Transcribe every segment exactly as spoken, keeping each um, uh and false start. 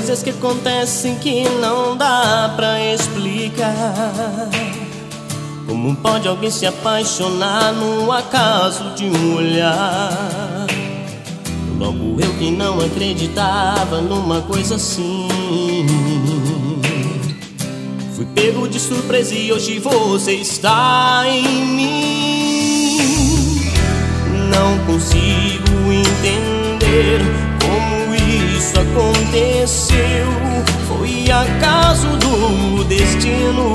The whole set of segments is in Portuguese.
Coisas que acontecem que não dá pra explicar. Como pode alguém se apaixonar no acaso de um olhar? Logo eu que não acreditava numa coisa assim, fui pego de surpresa e hoje você está em mim. Não consigo entender como isso aconteceu. Foi acaso do destino.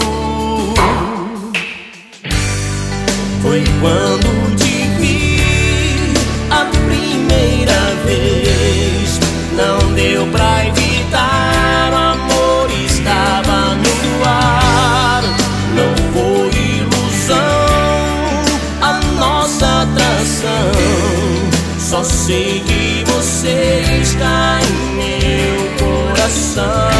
Foi quando te vi a primeira vez. Não deu pra evitar, o amor estava no ar. Não foi ilusão a nossa atração. Só sei que você está em meu coração.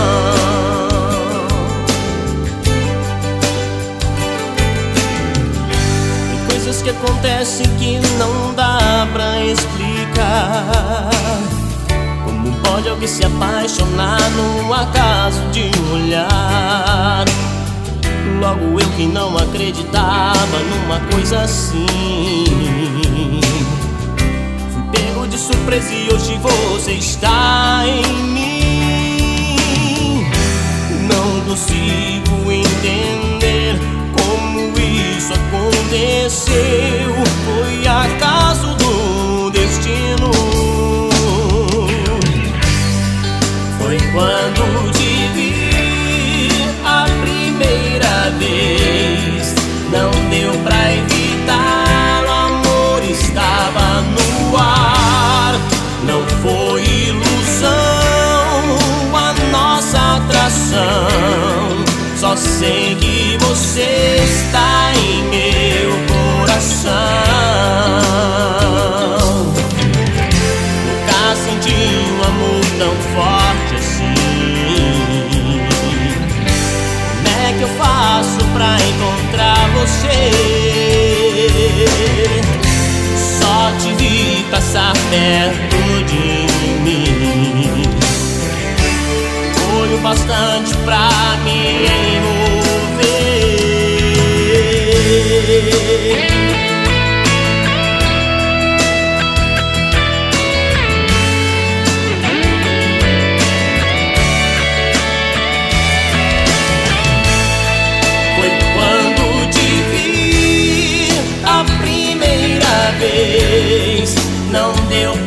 Que acontecem que não dá pra explicar. Como pode alguém se apaixonar no acaso de um olhar? Logo eu que não acreditava numa coisa assim, fui pego de surpresa e hoje você está em mim. Não consigo entender como isso aconteceu. Foi acaso do destino. Foi quando te vi a primeira vez. Não deu pra evitar, o amor estava no ar. Não foi ilusão a nossa atração. Só sei que você está em meu coração. Nunca senti um amor tão forte assim. Como é que eu faço pra encontrar você? Só te vi passar perto de mim. Foi o bastante pra me envolver. Foi quando te vi a primeira vez. Não deu